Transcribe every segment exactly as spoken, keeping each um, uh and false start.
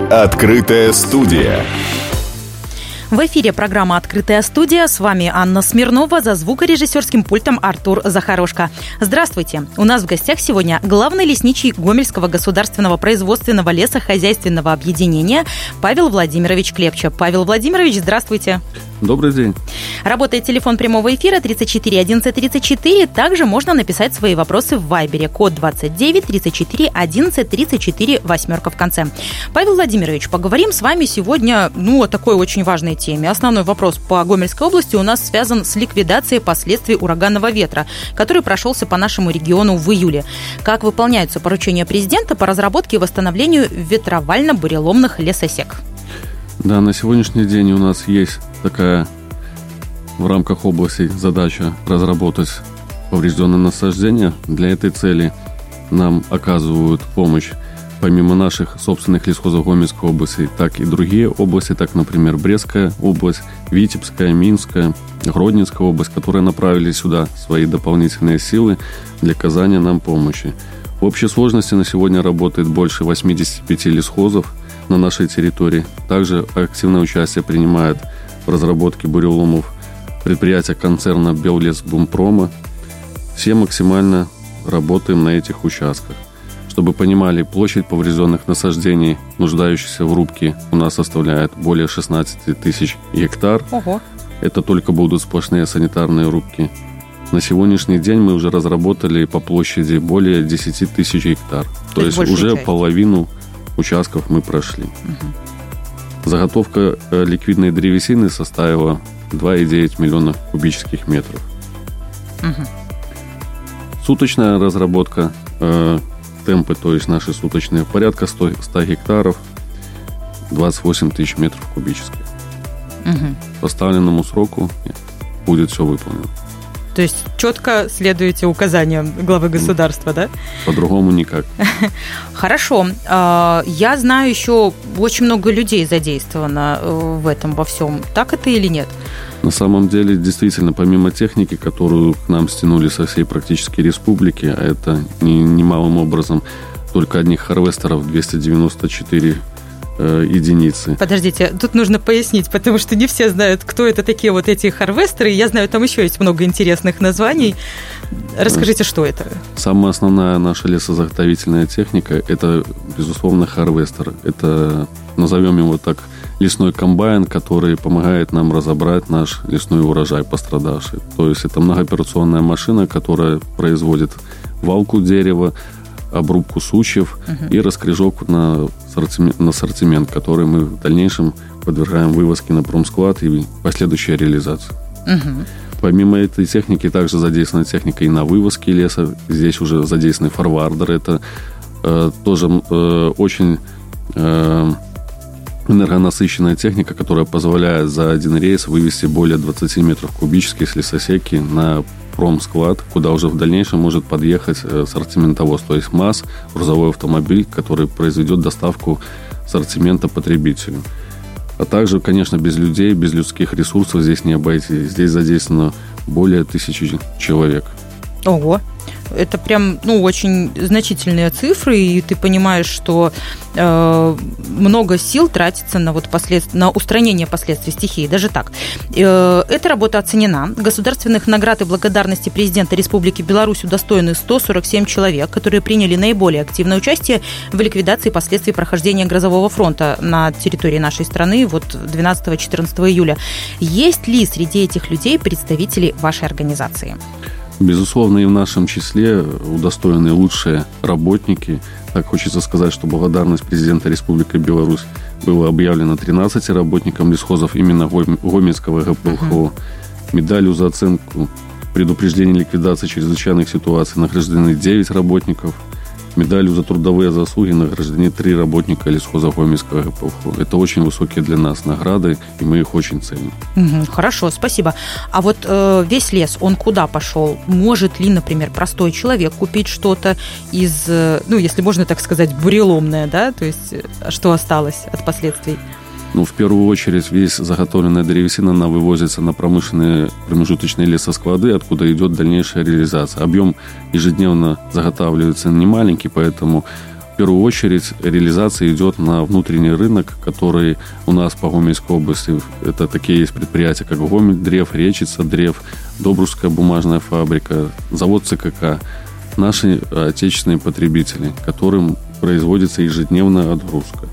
Открытая студия. В эфире программа «Открытая студия». С вами Анна Смирнова, за звукорежиссерским пультом Артур Захарошко. Здравствуйте. У нас в гостях сегодня главный лесничий Гомельского государственного производственного лесохозяйственного объединения Павел Владимирович Клепча. Павел Владимирович, здравствуйте. Добрый день. Работает телефон прямого эфира тридцать четыре одиннадцать тридцать четыре. Также можно написать свои вопросы в Вайбере. Код двадцать девять тридцать четыре одиннадцать тридцать четыре, восьмерка в конце. Павел Владимирович, поговорим с вами сегодня ну, о такой очень важной теме. Основной вопрос по Гомельской области у нас связан с ликвидацией последствий ураганного ветра, который прошелся по нашему региону в июле. Как выполняются поручения президента по разработке и восстановлению ветровально-буреломных лесосек? Да, на сегодняшний день у нас есть такая в рамках области задача разработать поврежденные насаждения. Для этой цели нам оказывают помощь помимо наших собственных лесхозов Гомельской области, так и другие области, так, например, Брестская область, Витебская, Минская, Гродненская область, которые направили сюда свои дополнительные силы для оказания нам помощи. В общей сложности на сегодня работает больше восемьдесят пять лесхозов на нашей территории. Также активное участие принимает в разработке буреломов предприятия концерна Беллесбумпрома. Все максимально работаем на этих участках. Чтобы понимали, площадь поврежденных насаждений, нуждающихся в рубке, у нас составляет более шестнадцать тысяч гектар. Ого. Это только будут сплошные санитарные рубки. На сегодняшний день мы уже разработали по площади более десять тысяч гектар. То, То есть уже часть. Половину участков мы прошли. Угу. Заготовка ликвидной древесины составила два и девять миллиона кубических метров. Угу. Суточная разработка, э, темпы, то есть наши суточные, порядка сто гектаров, двадцать восемь тысяч метров кубических. Угу. По поставленному сроку будет все выполнено. То есть четко следуете указаниям главы государства, да? По-другому никак. Хорошо. Я знаю, еще очень много людей задействовано в этом во всем. Так это или нет? На самом деле, действительно, помимо техники, которую к нам стянули со всей практически республики, а это немалым образом только одних харвестеров двести девяносто четыре единицы. Подождите, тут нужно пояснить, потому что не все знают, кто это такие вот эти харвестеры. Я знаю, там еще есть много интересных названий. Расскажите, что это? Самая основная наша лесозаготовительная техника – это, безусловно, харвестер. Это, назовем его так, лесной комбайн, который помогает нам разобрать наш лесной урожай пострадавший. То есть это многооперационная машина, которая производит валку дерева, обрубку сучьев uh-huh. и раскрежовку на ассортимент, на ассортимент, который мы в дальнейшем подвергаем вывозке на промсклад и последующей реализации. Uh-huh. Помимо этой техники также задействована техника и на вывозке леса. Здесь уже задействованы форвардеры. Это э, тоже э, очень э, энергонасыщенная техника, которая позволяет за один рейс вывести более двадцать метров кубических с лесосеки на промсклад, куда уже в дальнейшем может подъехать ассортиментовоз, то есть МАЗ, грузовой автомобиль, который произведет доставку ассортимента потребителю. А также, конечно, без людей, без людских ресурсов здесь не обойтись. Здесь задействовано более тысячи человек. Ого! Это прям, ну, очень значительные цифры, и ты понимаешь, что э, много сил тратится на, вот послед... на устранение последствий стихии, даже так. Э, эта работа оценена. Государственных наград и благодарности президента Республики Беларусь удостоены сто сорок семь человек, которые приняли наиболее активное участие в ликвидации последствий прохождения грозового фронта на территории нашей страны вот двенадцатого-четырнадцатого июля. Есть ли среди этих людей представители вашей организации? Безусловно, и в нашем числе удостоены лучшие работники. Так хочется сказать, что благодарность президента Республики Беларусь была объявлена тринадцати работникам лесхозов именно Гомельского ГПЛХО. Uh-huh. Медалью за оценку предупреждения ликвидации чрезвычайных ситуаций награждены девять работников. Медалью за трудовые заслуги награждены три работника лесхоза Гомельского ГПЛХО. Это очень высокие для нас награды, и мы их очень ценим. Угу, хорошо, спасибо. А вот э, весь лес, он куда пошел? Может ли, например, простой человек купить что-то из, ну, если можно так сказать, буреломное, да? То есть, что осталось от последствий? Ну, в первую очередь, весь заготовленная древесина, она вывозится на промышленные промежуточные лесосклады, откуда идет дальнейшая реализация. Объем ежедневно заготавливается не маленький, поэтому в первую очередь реализация идет на внутренний рынок, который у нас по Гомельской области. Это такие есть предприятия, как Гомельдрев, Речица Древ, Добружская бумажная фабрика, завод ЦКК. Наши отечественные потребители, которым производится ежедневная отгрузка.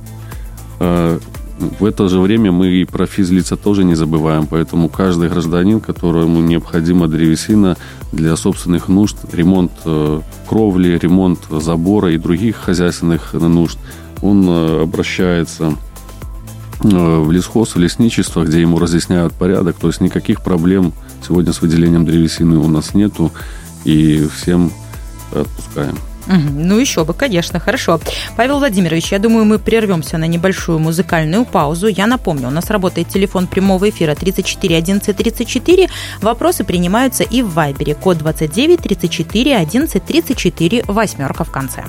В это же время мы и про физлица тоже не забываем, поэтому каждый гражданин, которому необходима древесина для собственных нужд, ремонт кровли, ремонт забора и других хозяйственных нужд, он обращается в лесхоз, в лесничество, где ему разъясняют порядок, то есть никаких проблем сегодня с выделением древесины у нас нету, и всем отпускаем. Ну, еще бы, конечно, хорошо. Павел Владимирович, я думаю, мы прервемся на небольшую музыкальную паузу. Я напомню, у нас работает телефон прямого эфира тридцать четыре одиннадцать тридцать четыре. Вопросы принимаются и в Вайбере. Код двадцать девять тридцать четыре одиннадцать тридцать четыре, восьмерка в конце.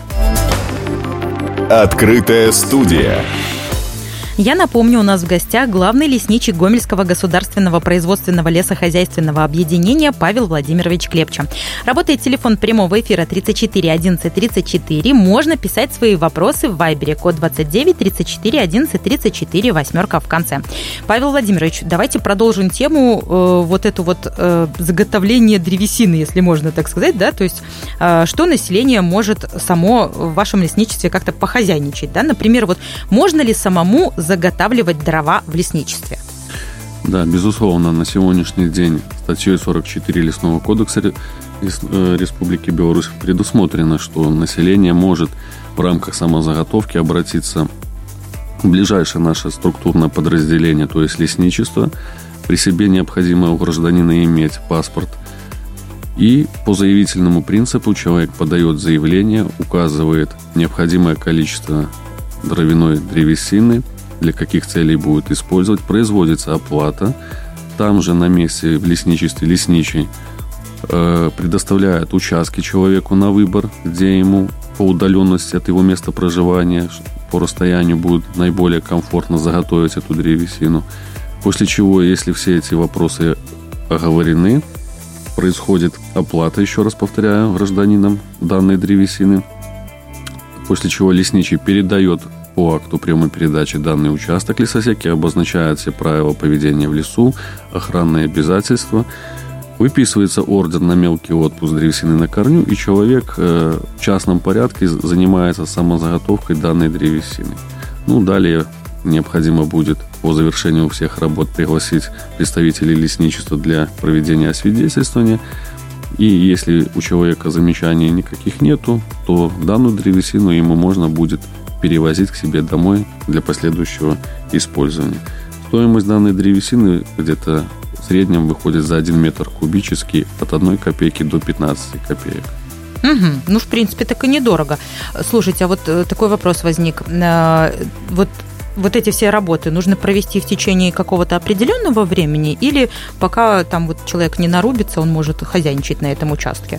Открытая студия. Я напомню, у нас в гостях главный лесничий Гомельского государственного производственного лесохозяйственного объединения Павел Владимирович Клепча. Работает телефон прямого эфира тридцать четыре одиннадцать тридцать четыре. Можно писать свои вопросы в Вайбере. Код двадцать девять тридцать четыре одиннадцать тридцать четыре, восьмерка в конце. Павел Владимирович, давайте продолжим тему э, вот эту вот э, заготовление древесины, если можно так сказать, да, то есть э, что население может само в вашем лесничестве как-то похозяйничать, да, например, вот можно ли самому заготавливать дрова в лесничестве? Да, безусловно, на сегодняшний день статьей сорок четыре Лесного кодекса Республики Беларусь предусмотрено, что население может в рамках самозаготовки обратиться в ближайшее наше структурное подразделение, то есть лесничество. При себе необходимо у гражданина иметь паспорт. И по заявительному принципу человек подает заявление, указывает необходимое количество дровяной древесины, для каких целей будет использовать, производится оплата. Там же на месте в лесничестве лесничий э, предоставляет участки человеку на выбор, где ему по удаленности от его места проживания, по расстоянию будет наиболее комфортно заготовить эту древесину. После чего, если все эти вопросы оговорены, происходит оплата, еще раз повторяю, гражданином данной древесины. После чего лесничий передает по акту прямой передачи данный участок лесосеки, обозначает все правила поведения в лесу, охранные обязательства, выписывается ордер на мелкий отпуск древесины на корню, и человек э, в частном порядке занимается самозаготовкой данной древесины. Ну, далее необходимо будет по завершению всех работ пригласить представителей лесничества для проведения освидетельствования. И если у человека замечаний никаких нету, то данную древесину ему можно будет перевозить к себе домой для последующего использования. Стоимость данной древесины где-то в среднем выходит за один метр кубический от одной копейки до пятнадцати копеек. Угу. Ну, в принципе, так и недорого. Слушайте, а вот такой вопрос возник. Вот, вот эти все работы нужно провести в течение какого-то определенного времени, или пока там вот человек не нарубится, он может хозяйничать на этом участке?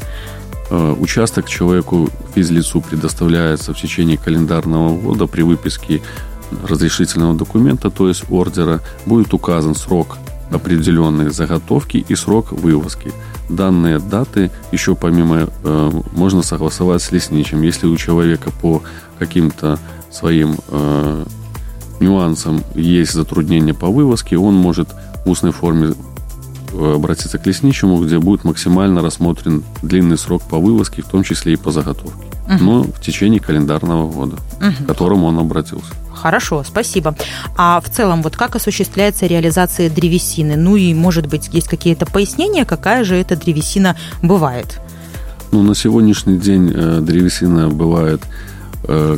Участок человеку, физлицу, предоставляется в течение календарного года. При выписке разрешительного документа, то есть ордера, будет указан срок определенной заготовки и срок вывозки. Данные даты еще помимо э, можно согласовать с лесничим. Если у человека по каким-то своим э, нюансам есть затруднения по вывозке, он может в устной форме обратиться к лесничему, где будет максимально рассмотрен длинный срок по вывозке, в том числе и по заготовке. Uh-huh. Но в течение календарного года, uh-huh. к которому он обратился. Хорошо, спасибо. А в целом, вот как осуществляется реализация древесины? Ну и, может быть, есть какие-то пояснения, какая же эта древесина бывает? Ну, на сегодняшний день э, древесина бывает э,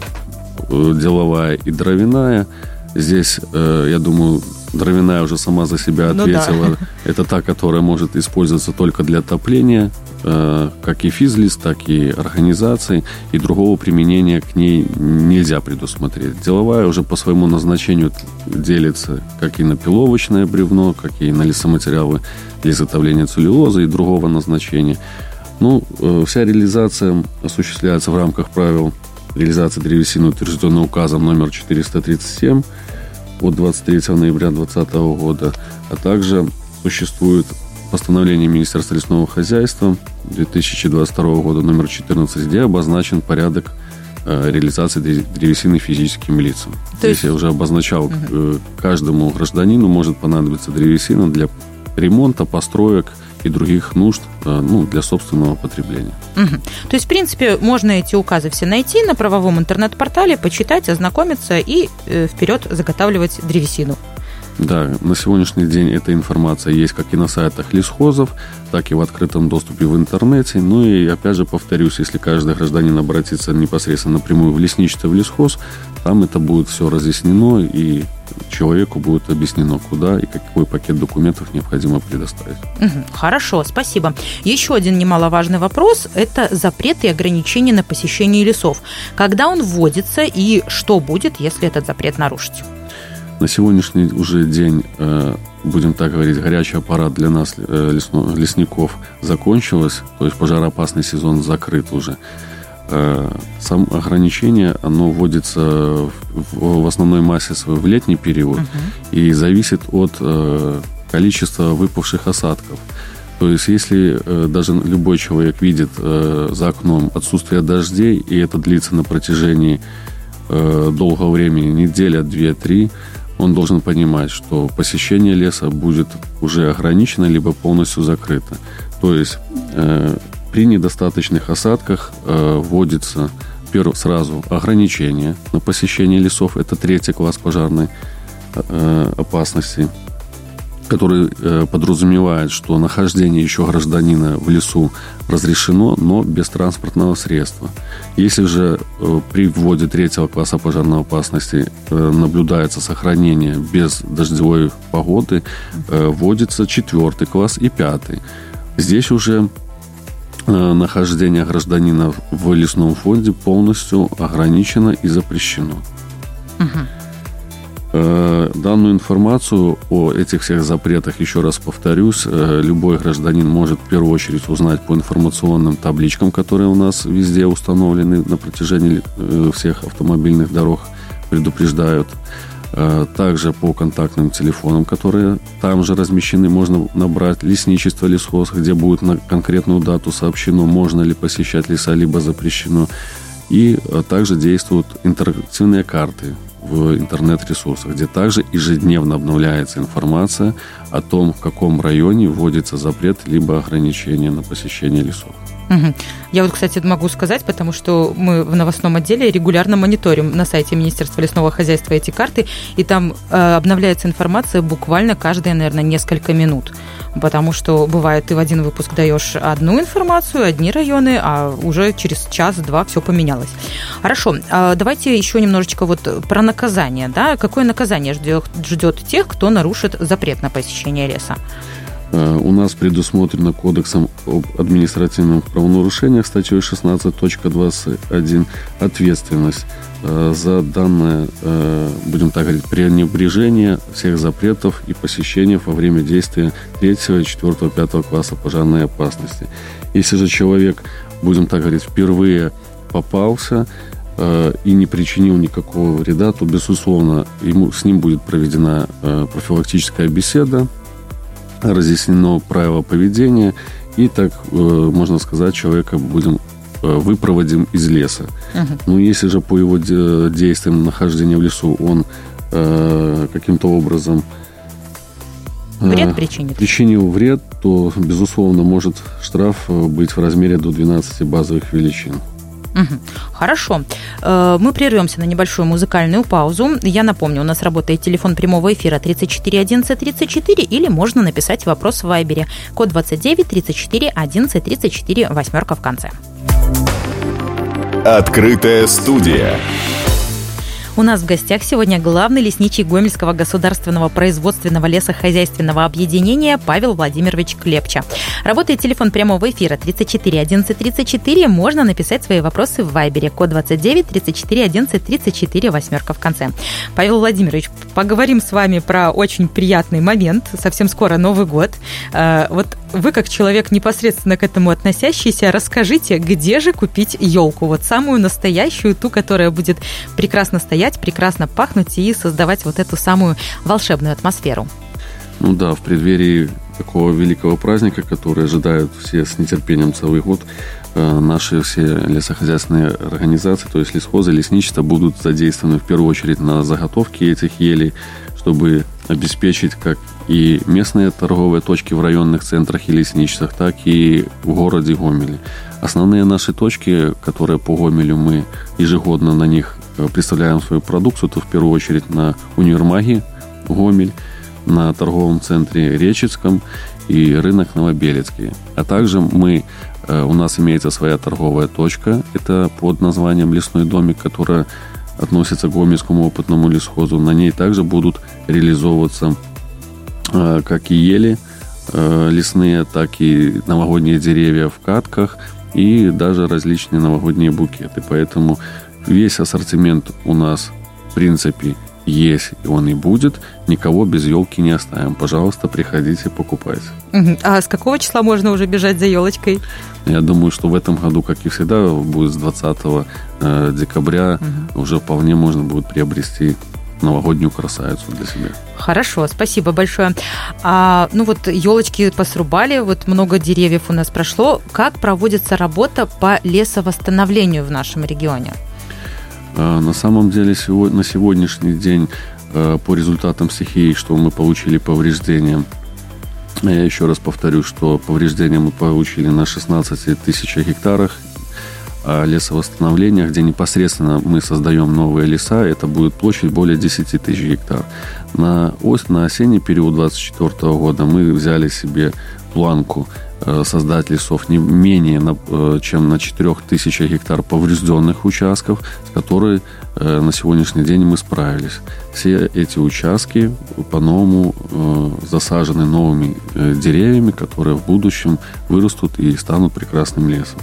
деловая и дровяная. Здесь, э, я думаю, дровяная уже сама за себя ответила. Ну, да. Это та, которая может использоваться только для отопления, э, как и физлиц, так и организаций, и другого применения к ней нельзя предусмотреть. Деловая уже по своему назначению делится как и на пиловочное бревно, как и на лесоматериалы для изготовления целлюлозы и другого назначения. Ну, э, вся реализация осуществляется в рамках правил реализации древесины, утвержденной указом номер четыреста тридцать семь от двадцать третьего ноября две тысячи двадцатого года, а также существует постановление Министерства лесного хозяйства две тысячи двадцать второго года номер четырнадцать, где обозначен порядок реализации древесины физическим лицам. То Здесь есть... я уже обозначал, угу. каждому гражданину может понадобиться древесина для ремонта, построек и других нужд, ну, для собственного потребления. Угу. То есть, в принципе, можно эти указы все найти на правовом интернет-портале, почитать, ознакомиться и э, вперед заготавливать древесину. Да, на сегодняшний день эта информация есть как и на сайтах лесхозов, так и в открытом доступе в интернете. Ну и, опять же, повторюсь, если каждый гражданин обратится непосредственно напрямую в лесничество, в лесхоз, там это будет все разъяснено, и человеку будет объяснено, куда и какой пакет документов необходимо предоставить. Угу, хорошо, спасибо. Еще один немаловажный вопрос – это запреты и ограничения на посещение лесов. Когда он вводится и что будет, если этот запрет нарушить? На сегодняшний уже день, будем так говорить, горячий аппарат для нас, лесников, закончилось, то есть пожароопасный сезон закрыт уже. Сам ограничение, оно вводится в основной массе своей в летний период uh-huh. и зависит от количества выпавших осадков. То есть, если даже любой человек видит за окном отсутствие дождей, и это длится на протяжении долгого времени, неделя, две, три, он должен понимать, что посещение леса будет уже ограничено, либо полностью закрыто. То есть э, при недостаточных осадках э, вводится перв, сразу ограничение на посещение лесов. Это третий класс пожарной э, опасности, который э, подразумевает, что нахождение еще гражданина в лесу разрешено, но без транспортного средства. Если же э, при вводе третьего класса пожарной опасности э, наблюдается сохранение без дождевой погоды, э, вводится четвертый класс и пятый. Здесь уже э, нахождение гражданина в лесном фонде полностью ограничено и запрещено. Uh-huh. Данную информацию о этих всех запретах, еще раз повторюсь, любой гражданин может в первую очередь узнать по информационным табличкам, которые у нас везде установлены на протяжении всех автомобильных дорог, предупреждают. Также по контактным телефонам, которые там же размещены, можно набрать лесничество, лесхоз, где будет на конкретную дату сообщено, можно ли посещать леса, либо запрещено. И также действуют интерактивные карты в интернет-ресурсах, где также ежедневно обновляется информация о том, в каком районе вводится запрет либо ограничение на посещение лесов. Угу. Я вот, кстати, могу сказать, потому что мы в новостном отделе регулярно мониторим на сайте Министерства лесного хозяйства эти карты, и там э, обновляется информация буквально каждые, наверное, несколько минут. Потому что бывает, ты в один выпуск даешь одну информацию, одни районы, а уже через час-два все поменялось. Хорошо, э, давайте еще немножечко вот про наказание. Да? Какое наказание ждет, ждет тех, кто нарушит запрет на посещение леса? У нас предусмотрено Кодексом об административных правонарушениях статьей шестнадцать точка двадцать один ответственность за данное, будем так говорить, пренебрежение всех запретов и посещения во время действия третьего, четвертого, пятого класса пожарной опасности. Если же человек, будем так говорить, впервые попался и не причинил никакого вреда, то, безусловно, ему, с ним будет проведена профилактическая беседа, разъяснено правила поведения, и так, можно сказать, человека будем выпроводим из леса. Uh-huh. Но если же по его действиям нахождения в лесу он э, каким-то образом э, вред причинит. причинил вред, то, безусловно, может штраф быть в размере до двенадцати базовых величин. Угу. Хорошо. Мы прервемся на небольшую музыкальную паузу. Я напомню, у нас работает телефон прямого эфира тридцать четыре одиннадцать тридцать четыре, или можно написать вопрос в Вайбере. Код двадцать девять тридцать четыре одиннадцать тридцать четыре, восьмерка в конце. Открытая студия. У нас в гостях сегодня главный лесничий Гомельского государственного производственного лесохозяйственного объединения Павел Владимирович Клепча. Работает телефон прямого эфира тридцать четыре одиннадцать тридцать четыре. Можно написать свои вопросы в Вайбере. Код двадцать девять тридцать четыре одиннадцать тридцать четыре, восьмерка в конце. Павел Владимирович, поговорим с вами про очень приятный момент. Совсем скоро Новый год. Вот вы, как человек, непосредственно к этому относящийся, расскажите, где же купить елку? Вот самую настоящую, ту, которая будет прекрасно стоять, прекрасно пахнуть и создавать вот эту самую волшебную атмосферу. Ну да, в преддверии такого великого праздника, который ожидают все с нетерпением целый год, наши все лесохозяйственные организации, то есть лесхозы, лесничества, будут задействованы в первую очередь на заготовке этих елей, чтобы обеспечить как и местные торговые точки в районных центрах и лесничествах, так и в городе Гомеле. Основные наши точки, которые по Гомелю мы ежегодно на них представляем свою продукцию, то в первую очередь на универмаге Гомель, на торговом центре Речицком и рынок Новобелецкий. А также мы, у нас имеется своя торговая точка, это под названием «Лесной домик», которая относится к Гомельскому опытному лесхозу. На ней также будут реализовываться как и ели лесные, так и новогодние деревья в катках и даже различные новогодние букеты. Поэтому весь ассортимент у нас, в принципе, есть, и он и будет. Никого без елки не оставим. Пожалуйста, приходите, покупайте. А с какого числа можно уже бежать за елочкой? Я думаю, что в этом году, как и всегда, будет с двадцатого декабря угу. уже вполне можно будет приобрести новогоднюю красавицу для себя. Хорошо, спасибо большое. А, ну вот елочки посрубали, вот много деревьев у нас прошло. Как проводится работа по лесовосстановлению в нашем регионе? На самом деле, на сегодняшний день по результатам стихии, что мы получили повреждения, я еще раз повторю, что повреждения мы получили на шестнадцати тысячах гектарах, а лесовосстановление, где непосредственно мы создаем новые леса, это будет площадь более десяти тысяч гектар. На, ось, на осенний период две тысячи двадцать четвёртого года мы взяли себе планку создать лесов не менее, чем на четырёх тысячах гектар поврежденных участков, с которыми на сегодняшний день мы справились. Все эти участки по-новому засажены новыми деревьями, которые в будущем вырастут и станут прекрасным лесом.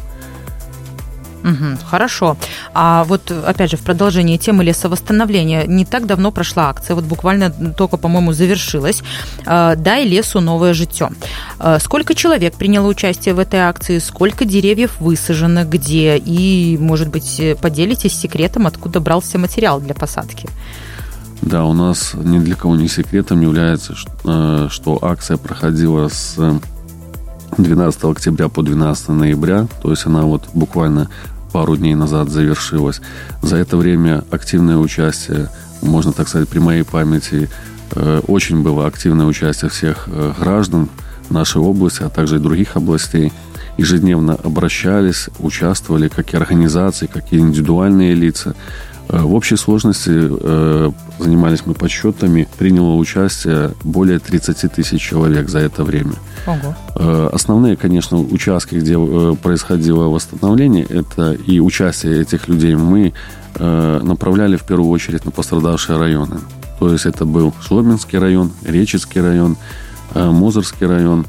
Угу, хорошо. А вот, опять же, в продолжении темы лесовосстановления, не так давно прошла акция, вот буквально только, по-моему, завершилась. «Дай лесу новое життя». Сколько человек приняло участие в этой акции, сколько деревьев высажено, где? И, может быть, поделитесь секретом, откуда брался материал для посадки? Да, у нас ни для кого не секретом является, что акция проходила с двенадцатого октября по двенадцатого ноября, то есть она вот буквально пару дней назад завершилась. За это время активное участие, можно так сказать, при моей памяти, очень было активное участие всех граждан нашей области, а также и других областей. Ежедневно обращались, участвовали как и организации, как и индивидуальные лица. В общей сложности занимались мы подсчетами, приняло участие более тридцати тысяч человек за это время. Ого. Основные, конечно, участки, где происходило восстановление, это и участие этих людей мы направляли в первую очередь на пострадавшие районы. То есть это был Шломинский район, Речицкий район, Мозырский район.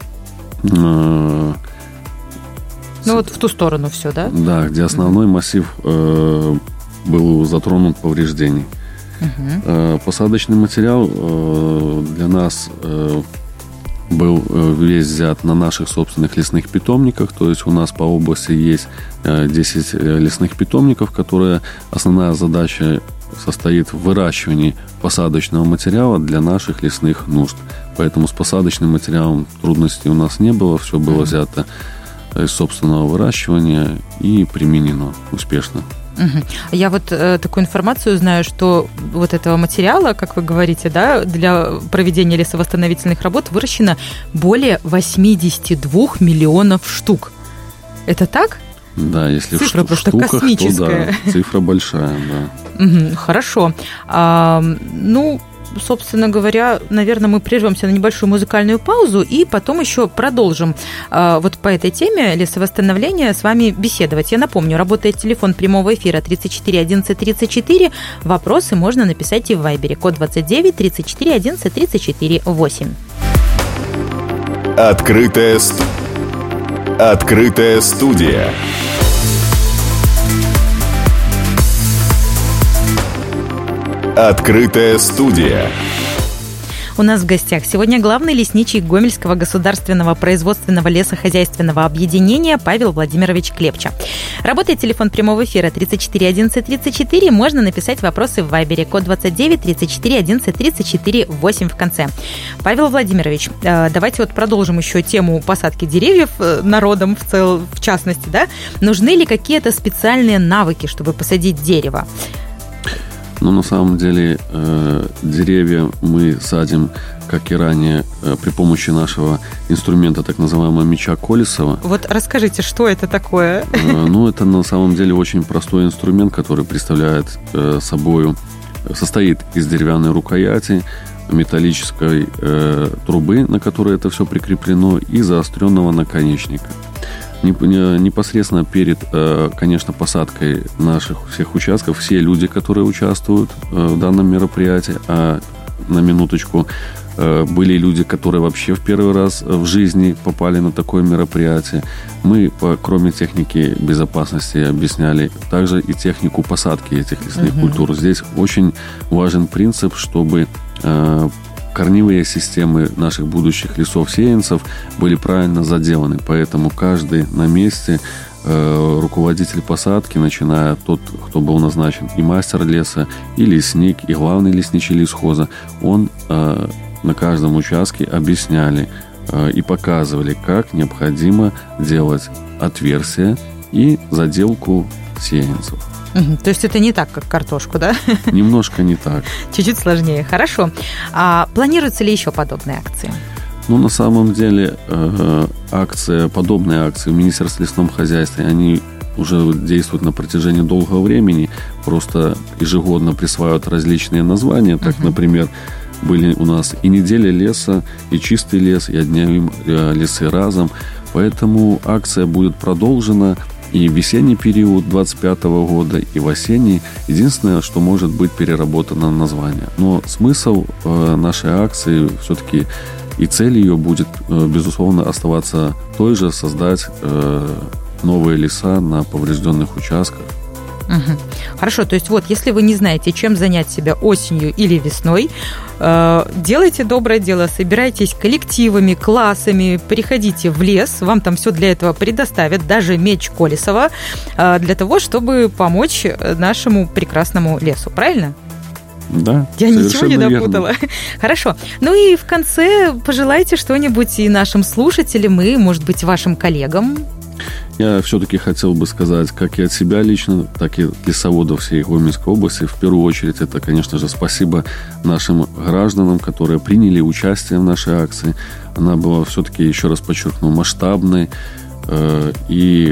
Ну вот в ту сторону все, да? Да, где основной массив был затронут повреждений. Uh-huh. Посадочный материал для нас был весь взят на наших собственных лесных питомниках. То есть у нас по области есть десять лесных питомников, которые основная задача состоит в выращивании посадочного материала для наших лесных нужд. Поэтому с посадочным материалом трудностей у нас не было. Все было взято из собственного выращивания и применено успешно. Я вот э, такую информацию знаю, что вот этого материала, как вы говорите, да, для проведения лесовосстановительных работ выращено более восемьдесят два миллионов штук. Это так? Да, если цифра в просто штуках, космическая. То да, цифра большая, да. Угу, хорошо. А, ну, собственно говоря, наверное, мы прервемся на небольшую музыкальную паузу и потом еще продолжим а, вот по этой теме лесовосстановления с вами беседовать. Я напомню, работает телефон прямого эфира тридцать четыре одиннадцать тридцать четыре. Вопросы можно написать и в Вайбере. Код двадцать девять тридцать четыре одиннадцать тридцать четыре восемь. Открытая, ст... Открытая студия. Открытая студия. У нас в гостях сегодня главный лесничий Гомельского государственного производственного лесохозяйственного объединения Павел Владимирович Клепча. Работает телефон прямого эфира тридцать четыре одиннадцать тридцать четыре. Можно написать вопросы в Вайбере, код двадцать девять тридцать четыре одиннадцать тридцать четыре восемь в конце. Павел Владимирович, давайте вот продолжим еще тему посадки деревьев народом в, цел, в частности, да? Нужны ли какие-то специальные навыки, чтобы посадить дерево? Ну, на самом деле, э, деревья мы садим, как и ранее, э, при помощи нашего инструмента, так называемого меча Колесова. Вот расскажите, что это такое? Э, ну, это на самом деле очень простой инструмент, который представляет э, собой, состоит из деревянной рукояти, металлической э, трубы, на которой это все прикреплено, и заостренного наконечника. Непосредственно перед, конечно, посадкой наших всех участков все люди, которые участвуют в данном мероприятии, а на минуточку были люди, которые вообще в первый раз в жизни попали на такое мероприятие. Мы, кроме техники безопасности, объясняли также и технику посадки этих лесных угу. культур. Здесь очень важен принцип, чтобы корневые системы наших будущих лесов-сеянцев были правильно заделаны. Поэтому каждый на месте э, руководитель посадки, начиная тот, кто был назначен, и мастер леса, и лесник, и главный лесничий лесхоза, он э, на каждом участке объясняли э, и показывали, как необходимо делать отверстия и заделку сеянцев. То есть это не так, как картошку, да? Немножко не так. Чуть-чуть сложнее. Хорошо. А планируются ли еще подобные акции? Ну, на самом деле, э, акция, подобные акции в Министерстве лесного хозяйства, они уже действуют на протяжении долгого времени. Просто ежегодно присваивают различные названия. Так, uh-huh. например, были у нас и неделя леса, и чистый лес, и одни лесы разом. Поэтому акция будет продолжена и в весенний период двадцать пятого года, и в осенний. Единственное, что может быть переработано название. Но смысл э, нашей акции все-таки и цель ее будет, э, безусловно, оставаться той же, создать э, новые леса на поврежденных участках. Угу. Хорошо, то есть вот, если вы не знаете, чем занять себя осенью или весной, э, делайте доброе дело, собирайтесь коллективами, классами, приходите в лес, вам там все для этого предоставят, даже меч Колесова, э, для того, чтобы помочь нашему прекрасному лесу, правильно? Да, я ничего не напутала. Верно. Хорошо. Ну и в конце пожелайте что-нибудь и нашим слушателям, и, может быть, вашим коллегам. Я все-таки хотел бы сказать, как и от себя лично, так и от лесоводов всей Гомельской области. В первую очередь, это, конечно же, спасибо нашим гражданам, которые приняли участие в нашей акции. Она была все-таки, еще раз подчеркну, масштабной. Э, и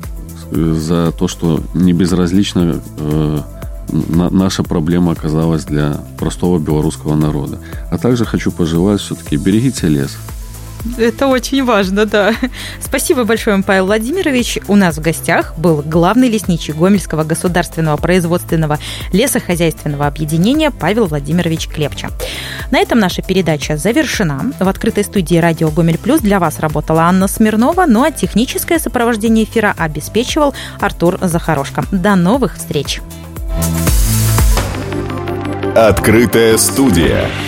за то, что не безразлично э, на, наша проблема оказалась для простого белорусского народа. А также хочу пожелать все-таки берегите лес. Это очень важно, да. Спасибо большое вам, Павел Владимирович. У нас в гостях был главный лесничий Гомельского государственного производственного лесохозяйственного объединения Павел Владимирович Клепча. На этом наша передача завершена. В открытой студии радио Гомель Плюс для вас работала Анна Смирнова, ну а техническое сопровождение эфира обеспечивал Артур Захарошко. До новых встреч! Открытая студия.